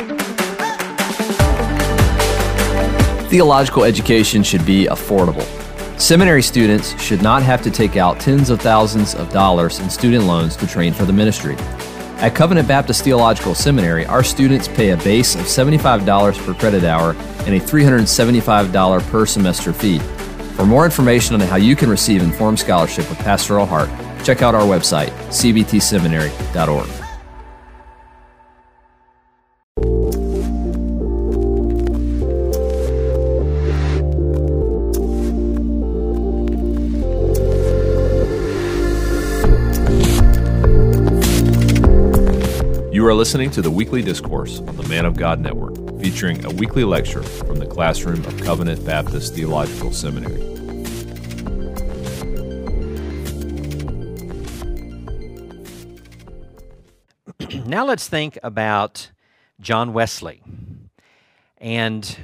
Theological education should be affordable. Seminary students should not have to take out tens of thousands of dollars in student loans to train for the ministry. At Covenant Baptist Theological Seminary, our students pay a base of $75 per credit hour and a $375 per semester fee. For more information on how you can receive Informed Scholarship with Pastoral Heart, check out our website, cbtseminary.org. You are listening to the Weekly Discourse on the Man of God Network, featuring a weekly lecture from the classroom of Covenant Baptist Theological Seminary. Now let's think about John Wesley. And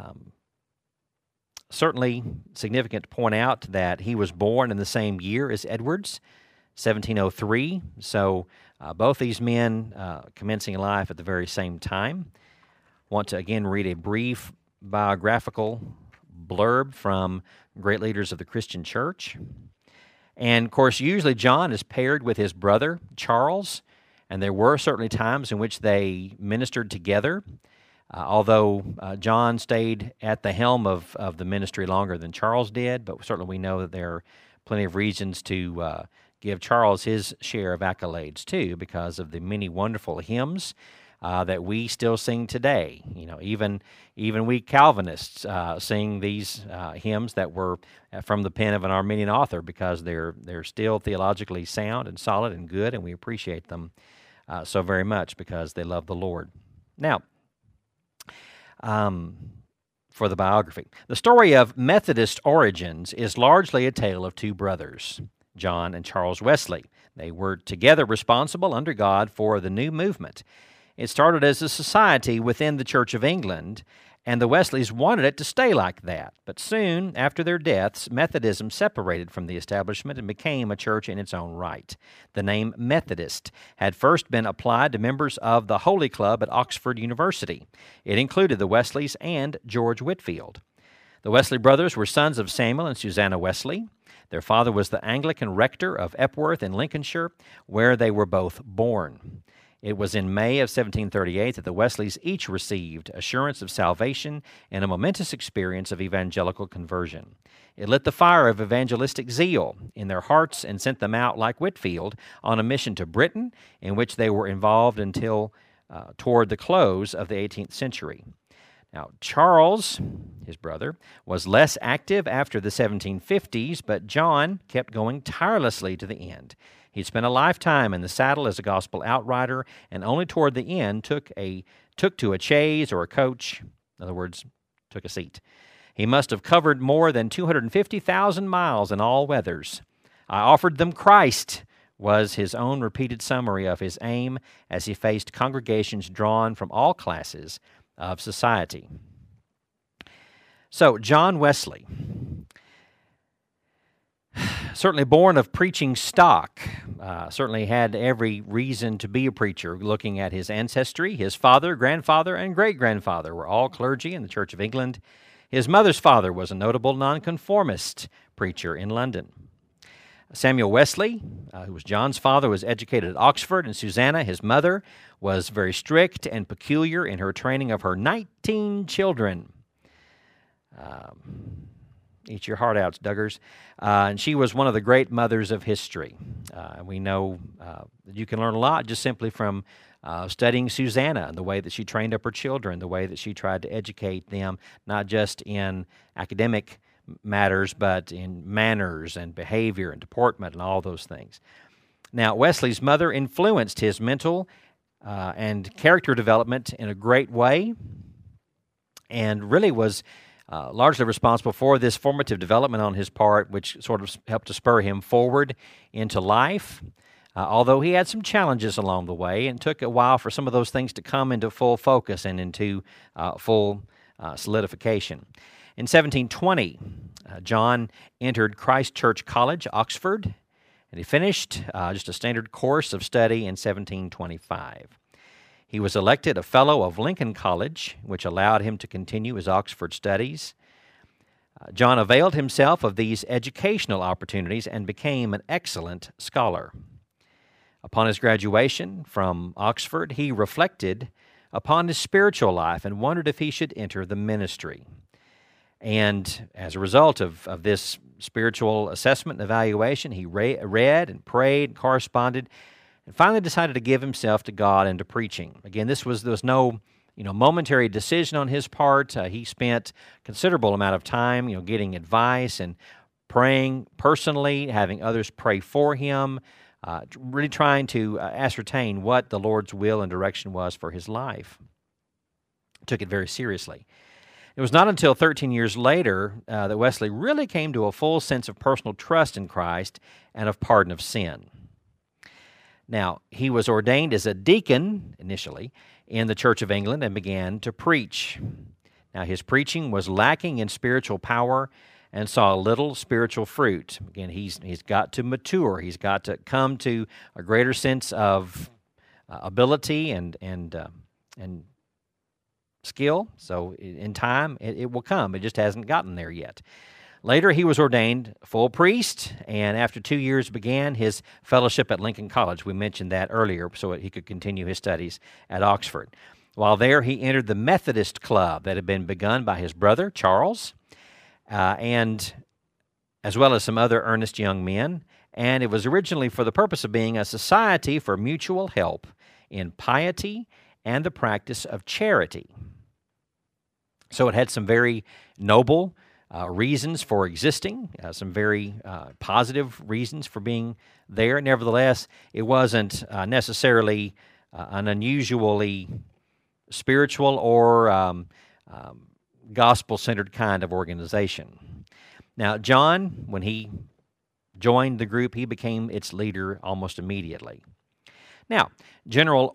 certainly significant to point out that he was born in the same year as Edwards, 1703. So both these men commencing life at the very same time. Want to again read a brief biographical blurb from great leaders of the Christian church. And of course, usually John is paired with his brother, Charles, and there were certainly times in which they ministered together, although John stayed at the helm of the ministry longer than Charles did, but certainly we know that there are plenty of reasons to give Charles his share of accolades too, because of the many wonderful hymns that we still sing today. You know, even we Calvinists sing these hymns that were from the pen of an Arminian author, because they're still theologically sound and solid and good, and we appreciate them so very much because they love the Lord. Now, for the biography, the story of Methodist origins is largely a tale of two brothers, John and Charles Wesley. They were together responsible under God for the new movement. It started as a society within the Church of England, and the Wesleys wanted it to stay like that. But soon after their deaths, Methodism separated from the establishment and became a church in its own right. The name Methodist had first been applied to members of the Holy Club at Oxford University. It included the Wesleys and George Whitefield. The Wesley brothers were sons of Samuel and Susanna Wesley. Their father was the Anglican rector of Epworth in Lincolnshire, where they were both born. It was in May of 1738 that the Wesleys each received assurance of salvation and a momentous experience of evangelical conversion. It lit the fire of evangelistic zeal in their hearts and sent them out, like Whitefield, on a mission to Britain, in which they were involved until toward the close of the 18th century. Now, Charles, his brother, was less active after the 1750s, but John kept going tirelessly to the end. He spent a lifetime in the saddle as a gospel outrider, and only toward the end took to a chaise or a coach. In other words, took a seat. He must have covered more than 250,000 miles in all weathers. I offered them Christ, was his own repeated summary of his aim as he faced congregations drawn from all classes of society. So, John Wesley, certainly born of preaching stock, certainly had every reason to be a preacher. Looking at his ancestry, his father, grandfather, and great-grandfather were all clergy in the Church of England. His mother's father was a notable nonconformist preacher in London. Samuel Wesley, who was John's father, was educated at Oxford, and Susanna, his mother, was very strict and peculiar in her training of her 19 children. Eat your heart out, Duggars. And she was one of the great mothers of history. We know that you can learn a lot just simply from studying Susanna and the way that she trained up her children, the way that she tried to educate them, not just in academic matters, but in manners and behavior and deportment and all those things. Now, Wesley's mother influenced his mental and character development in a great way, and really was largely responsible for this formative development on his part, which sort of helped to spur him forward into life, although he had some challenges along the way, and took a while for some of those things to come into full focus and into full solidification. In 1720, John entered Christ Church College, Oxford, and he finished just a standard course of study in 1725. He was elected a Fellow of Lincoln College, which allowed him to continue his Oxford studies. John availed himself of these educational opportunities and became an excellent scholar. Upon his graduation from Oxford, he reflected upon his spiritual life and wondered if he should enter the ministry. And as a result of this spiritual assessment and evaluation, he read and prayed and corresponded and finally decided to give himself to God and to preaching. Again, there was no momentary decision on his part. He spent considerable amount of time getting advice and praying personally, having others pray for him, really trying to ascertain what the Lord's will and direction was for his life. Took it very seriously. It was not until 13 years later that Wesley really came to a full sense of personal trust in Christ and of pardon of sin. Now, he was ordained as a deacon initially in the Church of England and began to preach. Now, his preaching was lacking in spiritual power and saw little spiritual fruit. Again, he's got to mature. He's got to come to a greater sense of ability and skill. So in time, it will come. It just hasn't gotten there yet. Later, he was ordained full priest, and after 2 years began his fellowship at Lincoln College. We mentioned that earlier, so he could continue his studies at Oxford. While there, he entered the Methodist Club that had been begun by his brother, Charles, and as well as some other earnest young men, and it was originally for the purpose of being a society for mutual help in piety and the practice of charity. So it had some very noble reasons for existing, some very positive reasons for being there. Nevertheless, it wasn't necessarily an unusually spiritual or gospel-centered kind of organization. Now, John, when he joined the group, he became its leader almost immediately. Now, General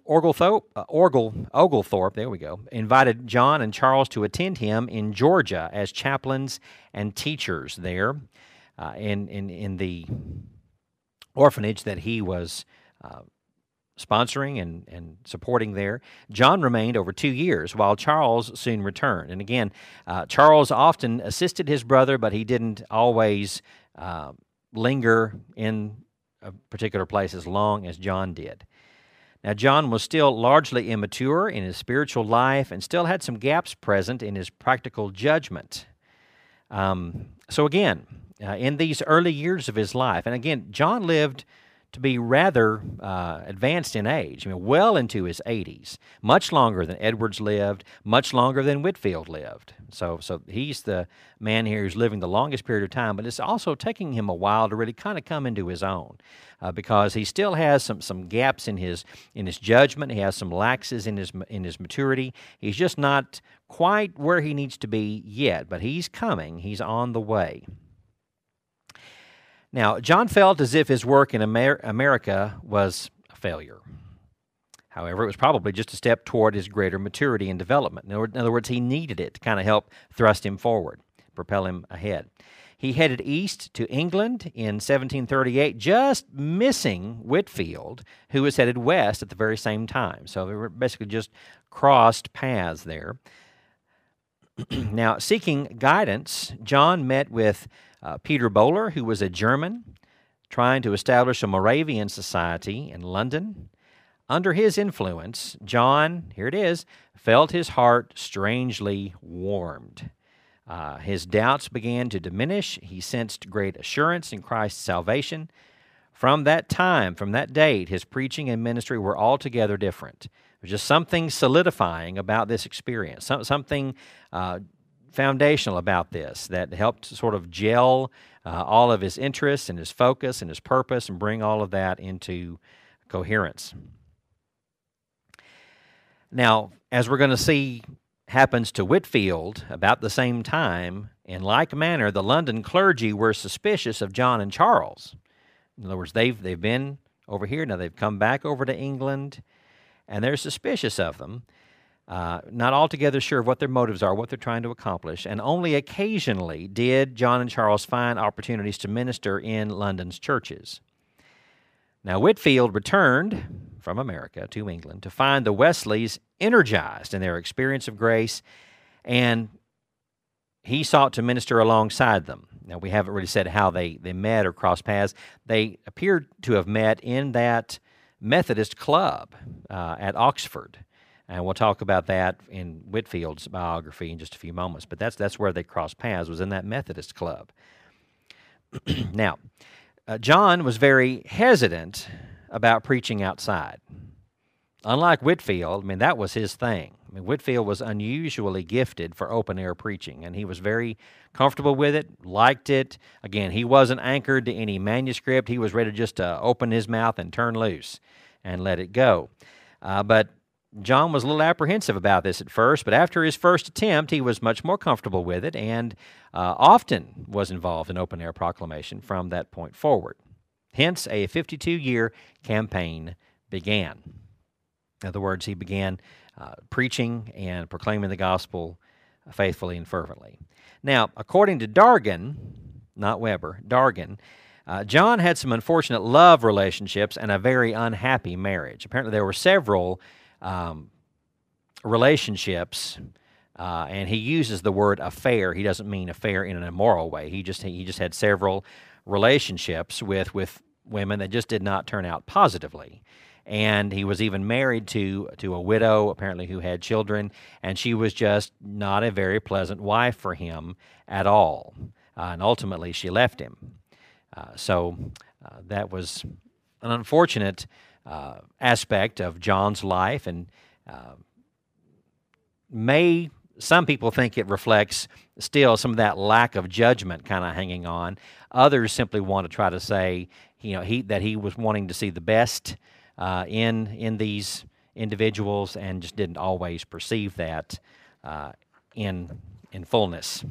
Oglethorpe, there we go, invited John and Charles to attend him in Georgia as chaplains and teachers there in the orphanage that he was sponsoring and supporting there. John remained over 2 years, while Charles soon returned. And again, Charles often assisted his brother, but he didn't always linger in a particular place as long as John did. Now, John was still largely immature in his spiritual life and still had some gaps present in his practical judgment. So again, in these early years of his life, and again, John lived to be rather advanced in age, well into his 80s, much longer than Edwards lived, much longer than Whitefield lived. So he's the man here who's living the longest period of time, but it's also taking him a while to really kind of come into his own, because he still has some gaps in his judgment. He has some laxes in his maturity. He's just not quite where he needs to be yet, but he's coming. He's on the way. Now, John felt as if his work in America was a failure. However, it was probably just a step toward his greater maturity and development. In other words, he needed it to kind of help thrust him forward, propel him ahead. He headed east to England in 1738, just missing Whitefield, who was headed west at the very same time. So they were basically just crossed paths there. Now, seeking guidance, John met with Peter Böhler, who was a German, trying to establish a Moravian society in London. Under his influence, John, here it is, felt his heart strangely warmed. His doubts began to diminish. He sensed great assurance in Christ's salvation. From that time, from that date, his preaching and ministry were altogether different. There's just something solidifying about this experience, something foundational about this that helped sort of gel all of his interests and his focus and his purpose and bring all of that into coherence. Now, as we're going to see happens to Whitefield about the same time, in like manner, the London clergy were suspicious of John and Charles. In other words, they've been over here, now they've come back over to England, and they're suspicious of them, not altogether sure of what their motives are, what they're trying to accomplish, and only occasionally did John and Charles find opportunities to minister in London's churches. Now, Whitefield returned from America to England to find the Wesleys energized in their experience of grace, and he sought to minister alongside them. Now, we haven't really said how they met or crossed paths. They appeared to have met in that Methodist club at Oxford. And we'll talk about that in Whitfield's biography in just a few moments. But that's where they crossed paths, was in that Methodist club. Now, John was very hesitant about preaching outside. Unlike Whitfield, I mean, that was his thing. I mean, Whitfield was unusually gifted for open-air preaching, and he was very comfortable with it, liked it. Again, he wasn't anchored to any manuscript. He was ready just to open his mouth and turn loose and let it go. But John was a little apprehensive about this at first, but after his first attempt, he was much more comfortable with it and often was involved in open-air proclamation from that point forward. Hence, a 52-year campaign began. In other words, he began preaching and proclaiming the gospel faithfully and fervently. Now, according to Dargan, not Weber, Dargan, John had some unfortunate love relationships and a very unhappy marriage. Apparently, there were several relationships, and he uses the word affair. He doesn't mean affair in an immoral way. He just had several relationships with women that just did not turn out positively. And he was even married to a widow, apparently, who had children, and she was just not a very pleasant wife for him at all. And ultimately, she left him. So that was an unfortunate aspect of John's life, and some people think it reflects still some of that lack of judgment kind of hanging on. Others simply want to try to say, that he was wanting to see the best in these individuals and just didn't always perceive that in fullness.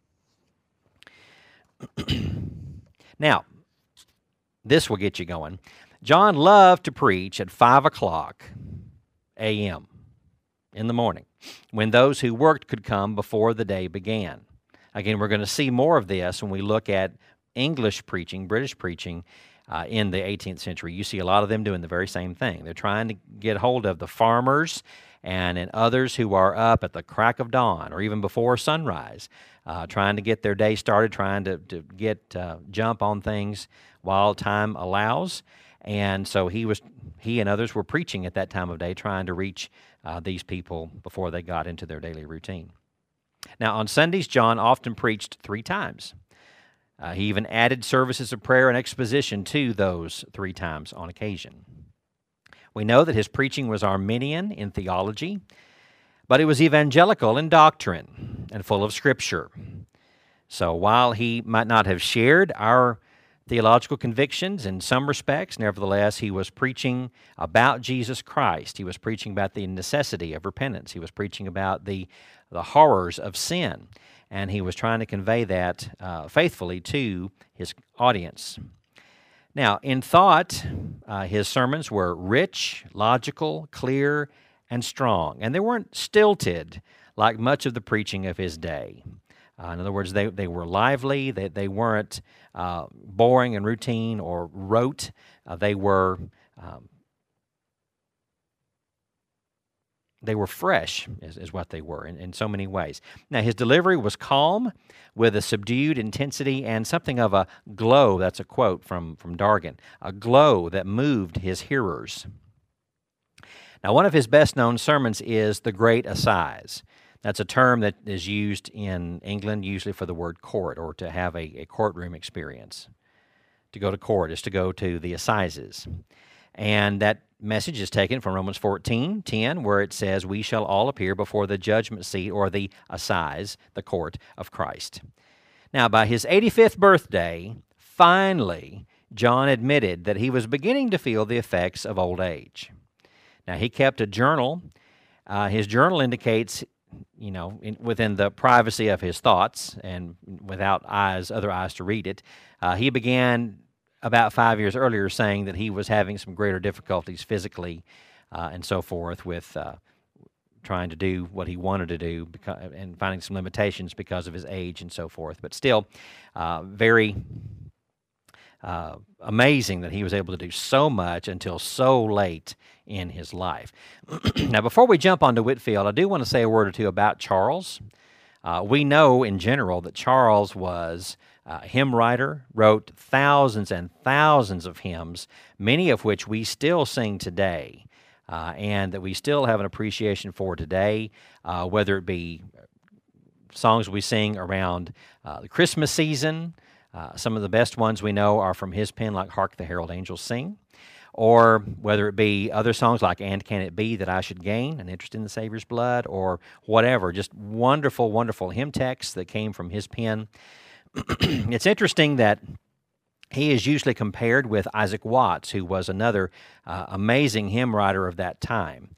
Now, this will get you going. John loved to preach at 5 o'clock a.m. in the morning, when those who worked could come before the day began. Again, we're going to see more of this when we look at English preaching, British preaching, in the 18th century. You see a lot of them doing the very same thing. They're trying to get hold of the farmers and others who are up at the crack of dawn or even before sunrise, trying to get their day started, trying to get jump on things while time allows. And so he and others were preaching at that time of day, trying to reach these people before they got into their daily routine. Now, on Sundays, John often preached 3 times. He even added services of prayer and exposition to those 3 times on occasion. We know that his preaching was Arminian in theology, but it was evangelical in doctrine and full of Scripture. So while he might not have shared our theological convictions in some respects, nevertheless, he was preaching about Jesus Christ. He was preaching about the necessity of repentance. He was preaching about the horrors of sin. And he was trying to convey that faithfully to his audience. Now, in thought, his sermons were rich, logical, clear, and strong. And they weren't stilted like much of the preaching of his day. In other words, they were lively. They weren't boring and routine or rote. They were fresh, is what they were in so many ways. Now, his delivery was calm, with a subdued intensity and something of a glow. That's a quote from Dargan. A glow that moved his hearers. Now, one of his best-known sermons is the Great Assize. That's a term that is used in England usually for the word court, or to have a courtroom experience. To go to court is to go to the assizes. And that message is taken from Romans 14:10, where it says, "We shall all appear before the judgment seat," or the assize, the court of Christ. Now, by his 85th birthday, finally, John admitted that he was beginning to feel the effects of old age. Now, he kept a journal. His journal indicates, within the privacy of his thoughts and without other eyes to read it, he began about 5 years earlier saying that he was having some greater difficulties physically and so forth with trying to do what he wanted to do and finding some limitations because of his age and so forth. But still, very amazing that he was able to do so much until so late in his life. Now, before we jump onto Whitefield, I do want to say a word or two about Charles. We know in general that Charles was a hymn writer, wrote thousands and thousands of hymns, many of which we still sing today, and that we still have an appreciation for today, whether it be songs we sing around the Christmas season. Some of the best ones we know are from his pen, like Hark the Herald Angels Sing, or whether it be other songs like And Can It Be That I Should Gain, An Interest in the Savior's Blood, or whatever, just wonderful, wonderful hymn texts that came from his pen. It's interesting that he is usually compared with Isaac Watts, who was another amazing hymn writer of that time.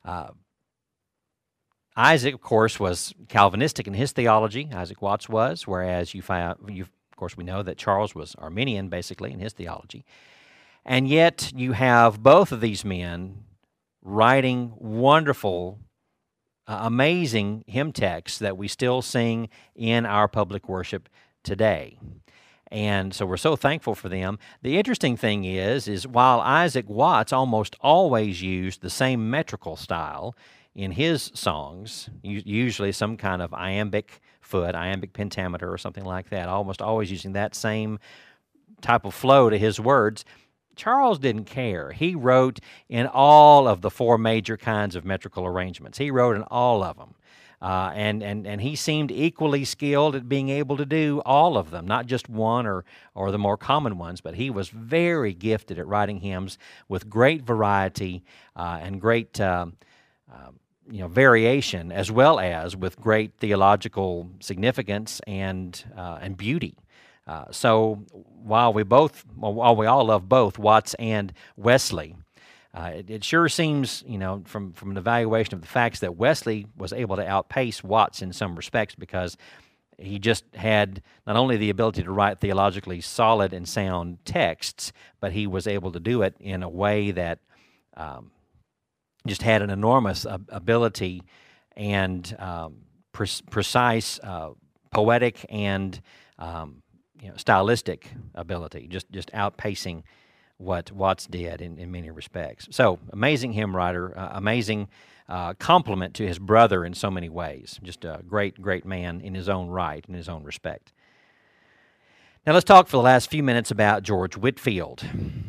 Isaac, of course, was Calvinistic in his theology. Isaac Watts was, whereas of course, we know that Charles was Arminian, basically, in his theology. And yet, you have both of these men writing wonderful, amazing hymn texts that we still sing in our public worship today. And so we're so thankful for them. The interesting thing is while Isaac Watts almost always used the same metrical style in his songs, usually some kind of iambic foot, iambic pentameter or something like that, almost always using that same type of flow to his words, Charles didn't care. He wrote in all of the four major kinds of metrical arrangements. He wrote in all of them. And he seemed equally skilled at being able to do all of them, not just one or the more common ones, but he was very gifted at writing hymns with great variety and great variation, as well as with great theological significance and beauty. So while we all love both Watts and Wesley, it sure seems, from an evaluation of the facts, that Wesley was able to outpace Watts in some respects because he just had not only the ability to write theologically solid and sound texts, but he was able to do it in a way that just had an enormous ability and precise poetic and stylistic ability, just outpacing what Watts did in many respects. So, amazing hymn writer, amazing compliment to his brother in so many ways. Just a great, great man in his own right, in his own respect. Now, let's talk for the last few minutes about George Whitefield.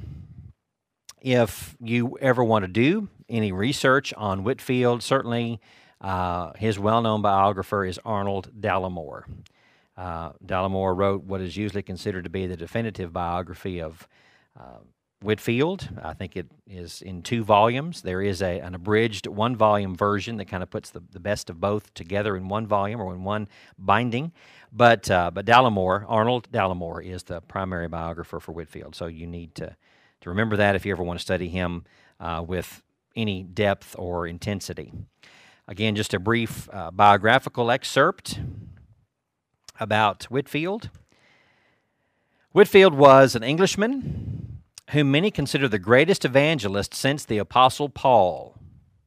If you ever want to do any research on Whitefield, certainly his well-known biographer is Arnold Dallimore. Dallimore wrote what is usually considered to be the definitive biography of Whitefield. I think it is in 2 volumes. There is an abridged 1-volume version that kind of puts the best of both together in 1 volume or in 1 binding. But Dallimore, Arnold Dallimore, is the primary biographer for Whitefield. So you need to remember that if you ever want to study him with any depth or intensity. Again, just a brief biographical excerpt about Whitefield. Whitefield was an Englishman whom many consider the greatest evangelist since the Apostle Paul.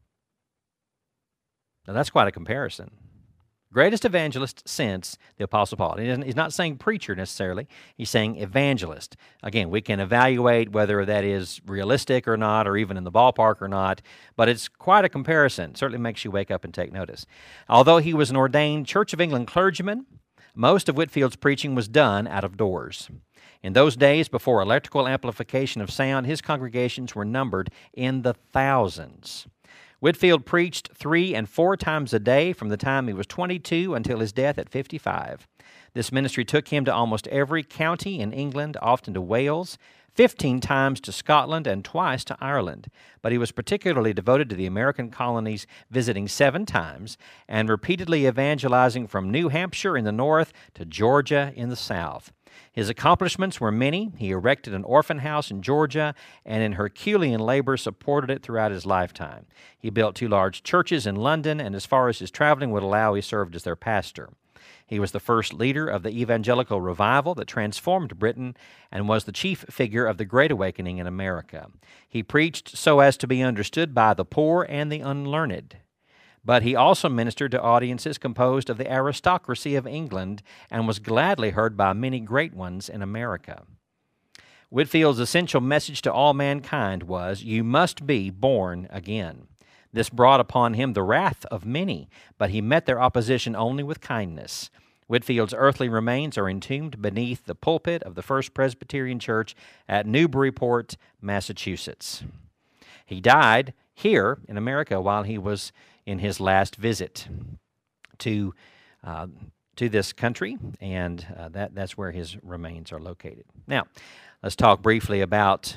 Now that's quite a comparison. Greatest evangelist since the Apostle Paul. He's not saying preacher necessarily. He's saying evangelist. Again, we can evaluate whether that is realistic or not, or even in the ballpark or not, but it's quite a comparison. It certainly makes you wake up and take notice. Although he was an ordained Church of England clergyman, most of Whitefield's preaching was done out of doors. In those days, before electrical amplification of sound, his congregations were numbered in the thousands. Whitefield preached 3 and 4 times a day from the time he was 22 until his death at 55. This ministry took him to almost every county in England, often to Wales, 15 times to Scotland, and twice to Ireland. But he was particularly devoted to the American colonies, visiting 7 times, and repeatedly evangelizing from New Hampshire in the north to Georgia in the south. His accomplishments were many. He erected an orphan house in Georgia and in Herculean labor supported it throughout his lifetime. He built 2 large churches in London, and as far as his traveling would allow, he served as their pastor. He was the first leader of the evangelical revival that transformed Britain and was the chief figure of the Great Awakening in America. He preached so as to be understood by the poor and the unlearned. But he also ministered to audiences composed of the aristocracy of England and was gladly heard by many great ones in America. Whitfield's essential message to all mankind was, "You must be born again." This brought upon him the wrath of many, but he met their opposition only with kindness. Whitfield's earthly remains are entombed beneath the pulpit of the First Presbyterian Church at Newburyport, Massachusetts. He died here in America while he was in his last visit to this country, and that's where his remains are located. Now, let's talk briefly about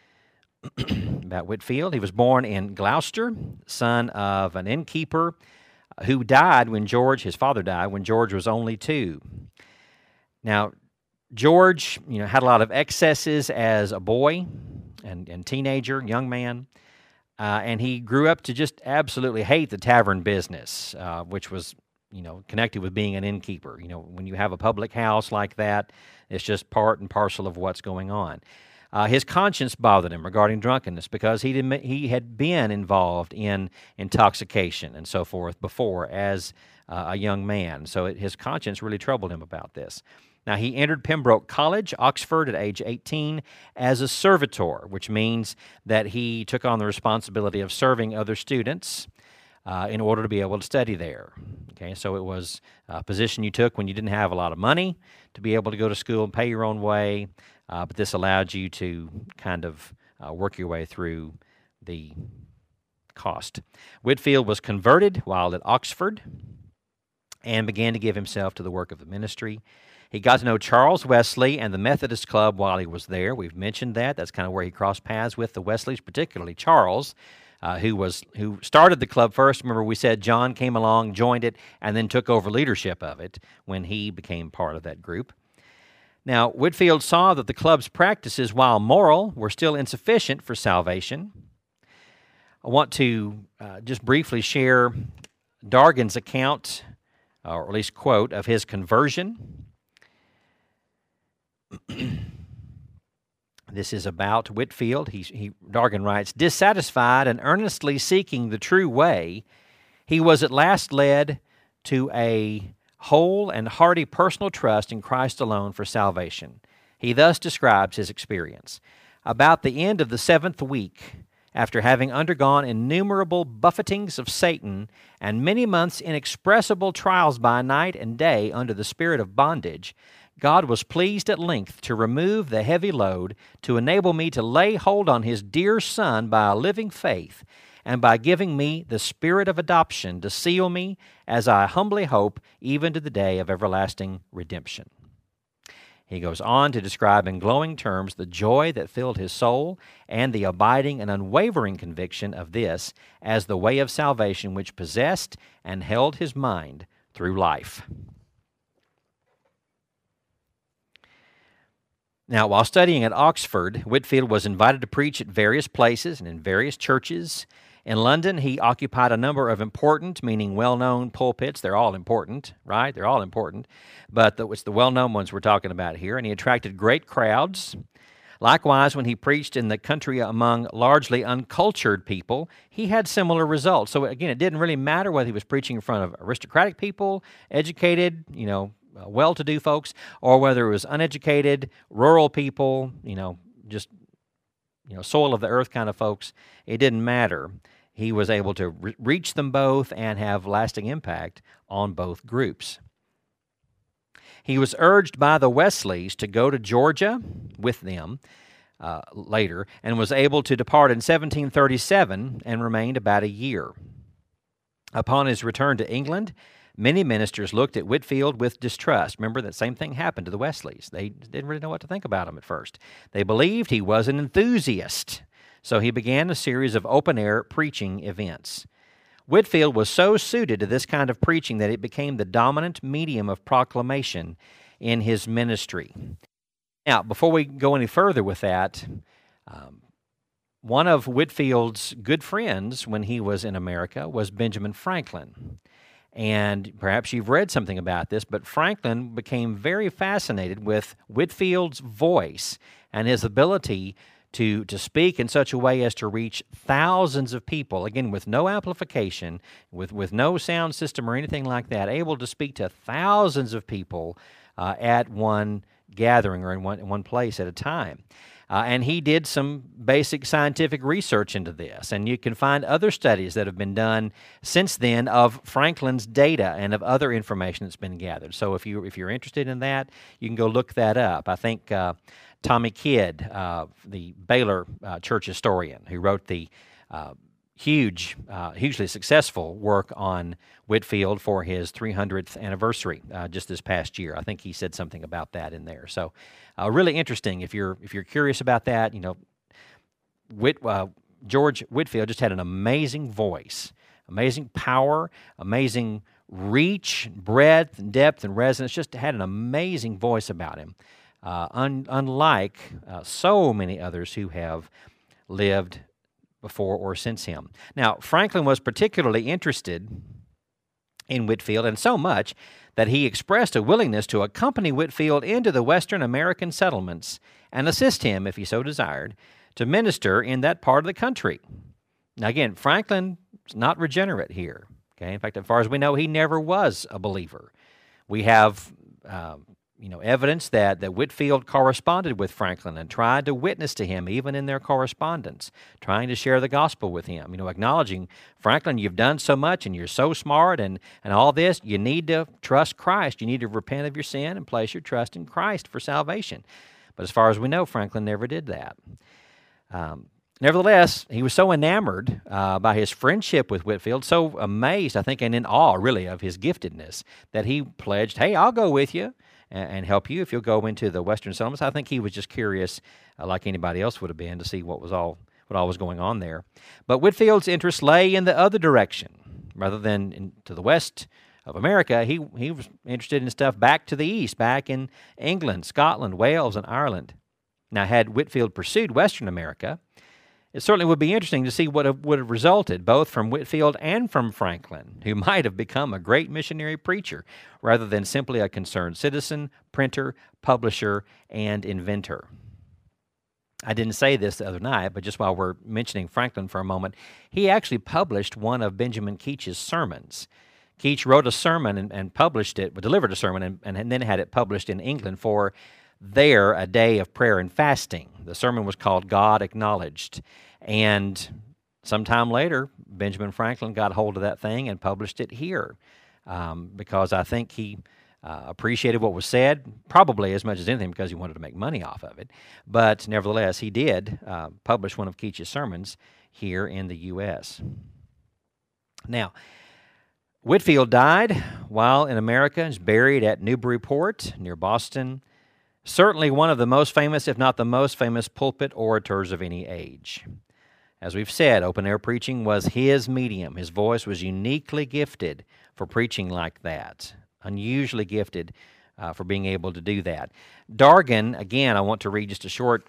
Whitfield. He was born in Gloucester, son of an innkeeper who died when his father died when George was only 2. Now, George, had a lot of excesses as a boy and teenager, young man, and he grew up to just absolutely hate the tavern business, which was, connected with being an innkeeper. When you have a public house like that, it's just part and parcel of what's going on. His conscience bothered him regarding drunkenness because he had been involved in intoxication and so forth before as a young man. So his conscience really troubled him about this. Now, he entered Pembroke College, Oxford, at age 18 as a servitor, which means that he took on the responsibility of serving other students in order to be able to study there. Okay, so it was a position you took when you didn't have a lot of money to be able to go to school and pay your own way, but this allowed you to kind of work your way through the cost. Whitfield was converted while at Oxford and began to give himself to the work of the ministry. He got to know Charles Wesley and the Methodist Club while he was there. We've mentioned that. That's kind of where he crossed paths with the Wesleys, particularly Charles, who started the club first. Remember, we said John came along, joined it, and then took over leadership of it when he became part of that group. Now, Whitfield saw that the club's practices, while moral, were still insufficient for salvation. I want to just briefly share Dargan's account, or at least quote, of his conversion. This is about Whitfield. Dargan writes, "Dissatisfied and earnestly seeking the true way, he was at last led to a whole and hearty personal trust in Christ alone for salvation. He thus describes his experience. About the end of the 7th week, after having undergone innumerable buffetings of Satan and many months' inexpressible trials by night and day under the spirit of bondage, God was pleased at length to remove the heavy load, to enable me to lay hold on His dear Son by a living faith, and by giving me the spirit of adoption to seal me, as I humbly hope, even to the day of everlasting redemption." He goes on to describe in glowing terms the joy that filled his soul and the abiding and unwavering conviction of this as the way of salvation which possessed and held his mind through life. Now, while studying at Oxford, Whitfield was invited to preach at various places and in various churches. In London, he occupied a number of important, meaning well-known pulpits. They're all important, right? They're all important. But it's the well-known ones we're talking about here. And he attracted great crowds. Likewise, when he preached in the country among largely uncultured people, he had similar results. So again, it didn't really matter whether he was preaching in front of aristocratic people, educated, well-to-do folks, or whether it was uneducated, rural people, just soil of the earth kind of folks. It didn't matter. He was able to reach them both and have lasting impact on both groups. He was urged by the Wesleys to go to Georgia with them later, and was able to depart in 1737 and remained about a year. Upon his return to England, many ministers looked at Whitfield with distrust. Remember, that same thing happened to the Wesleys. They didn't really know what to think about him at first. They believed he was an enthusiast, so he began a series of open-air preaching events. Whitfield was so suited to this kind of preaching that it became the dominant medium of proclamation in his ministry. Now, before we go any further with that, one of Whitfield's good friends when he was in America was Benjamin Franklin. And perhaps you've read something about this, but Franklin became very fascinated with Whitfield's voice and his ability to speak in such a way as to reach thousands of people, again, with no amplification, with no sound system or anything like that, able to speak to thousands of people at one gathering or in one place at a time. And he did some basic scientific research into this. And you can find other studies that have been done since then of Franklin's data and of other information that's been gathered. So if you're interested in that, you can go look that up. I think Tommy Kidd, the Baylor church historian who wrote the hugely successful work on Whitefield for his 300th anniversary just this past year. I think he said something about that in there. So really interesting. If you're curious about that, George Whitefield just had an amazing voice, amazing power, amazing reach, breadth, and depth, and resonance. Just had an amazing voice about him, unlike so many others who have lived before or since him. Now, Franklin was particularly interested in Whitefield, and so much that he expressed a willingness to accompany Whitefield into the Western American settlements and assist him, if he so desired, to minister in that part of the country. Now, again, Franklin's not regenerate here. Okay, in fact, as far as we know, he never was a believer. We have evidence that Whitefield corresponded with Franklin and tried to witness to him even in their correspondence, trying to share the gospel with him, acknowledging, Franklin, you've done so much and you're so smart and all this, you need to trust Christ. You need to repent of your sin and place your trust in Christ for salvation. But as far as we know, Franklin never did that. Nevertheless, he was so enamored by his friendship with Whitefield, so amazed, I think, and in awe, really, of his giftedness, that he pledged, hey, I'll go with you and help you if you'll go into the Western settlements. I think he was just curious, like anybody else would have been, to see what all was going on there. But Whitefield's interest lay in the other direction. Rather than to the west of America, he was interested in stuff back to the east, back in England, Scotland, Wales, and Ireland. Now, had Whitefield pursued Western America, it certainly would be interesting to see what would have resulted, both from Whitefield and from Franklin, who might have become a great missionary preacher, rather than simply a concerned citizen, printer, publisher, and inventor. I didn't say this the other night, but just while we're mentioning Franklin for a moment, he actually published one of Benjamin Keach's sermons. Keach wrote a sermon and published it, delivered a sermon, and then had it published in England for a day of prayer and fasting. The sermon was called God Acknowledged. And sometime later, Benjamin Franklin got hold of that thing and published it here because I think he appreciated what was said, probably as much as anything because he wanted to make money off of it. But nevertheless, he did publish one of Keach's sermons here in the U.S. Now, Whitefield died while in America. He's buried at Newburyport near Boston. Certainly one of the most famous, if not the most famous, pulpit orators of any age. As we've said, open-air preaching was his medium. His voice was uniquely gifted for preaching like that, unusually gifted for being able to do that. Dargan, again, I want to read just a short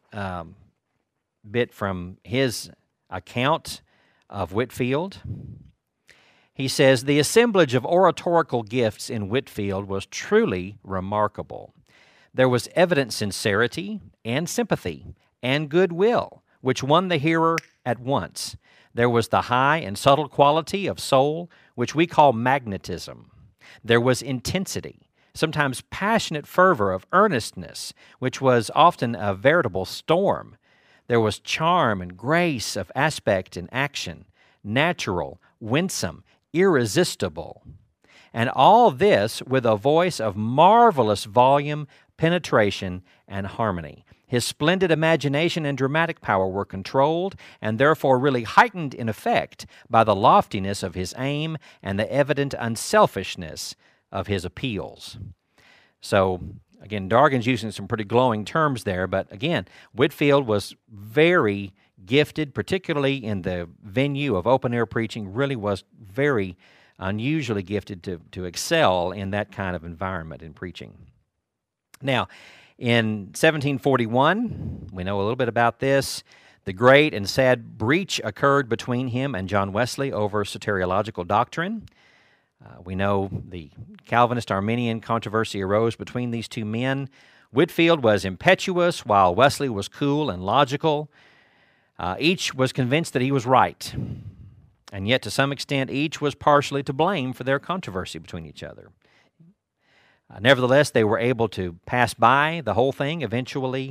bit from his account of Whitefield. He says, "The assemblage of oratorical gifts in Whitefield was truly remarkable. There was evident sincerity and sympathy and goodwill, which won the hearer at once. There was the high and subtle quality of soul, which we call magnetism. There was intensity, sometimes passionate fervor of earnestness, which was often a veritable storm. There was charm and grace of aspect and action, natural, winsome, irresistible. And all this with a voice of marvelous volume, penetration, and harmony. His splendid imagination and dramatic power were controlled and therefore really heightened in effect by the loftiness of his aim and the evident unselfishness of his appeals." So, again, Dargan's using some pretty glowing terms there, but again, Whitefield was very gifted, particularly in the venue of open-air preaching, really was very unusually gifted to excel in that kind of environment in preaching. Now, in 1741, we know a little bit about this. The great and sad breach occurred between him and John Wesley over soteriological doctrine. We know the Calvinist-Arminian controversy arose between these two men. Whitefield was impetuous, while Wesley was cool and logical. Each was convinced that he was right, and yet to some extent each was partially to blame for their controversy between each other. Nevertheless, they were able to pass by the whole thing eventually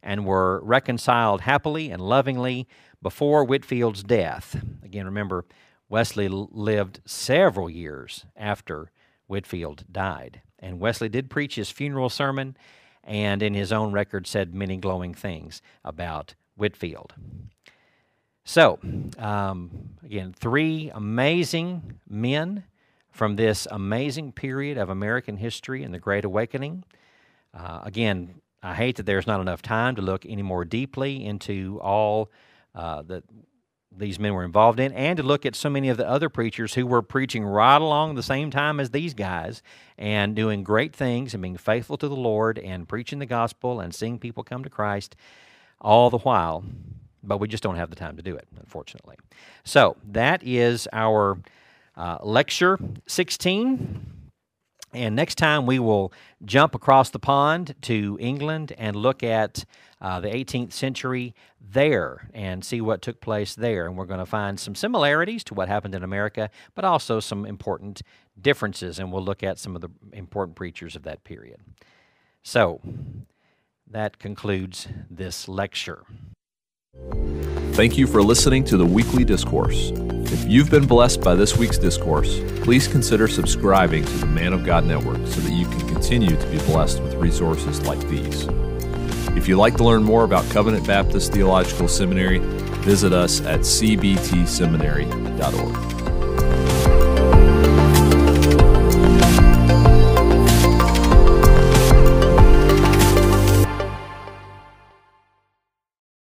and were reconciled happily and lovingly before Whitfield's death. Again, remember, Wesley lived several years after Whitfield died. And Wesley did preach his funeral sermon, and in his own record said many glowing things about Whitfield. So, again, 3 amazing men from this amazing period of American history and the Great Awakening. Again, I hate that there's not enough time to look any more deeply into all that these men were involved in, and to look at so many of the other preachers who were preaching right along the same time as these guys and doing great things and being faithful to the Lord and preaching the gospel and seeing people come to Christ all the while, but we just don't have the time to do it, unfortunately. So that is our lecture 16. And next time we will jump across the pond to England and look at the 18th century there and see what took place there. And we're going to find some similarities to what happened in America, but also some important differences. And we'll look at some of the important preachers of that period. So that concludes this lecture. Thank you for listening to the Weekly Discourse. If you've been blessed by this week's discourse, please consider subscribing to the Man of God Network so that you can continue to be blessed with resources like these. If you'd like to learn more about Covenant Baptist Theological Seminary, visit us at cbtseminary.org.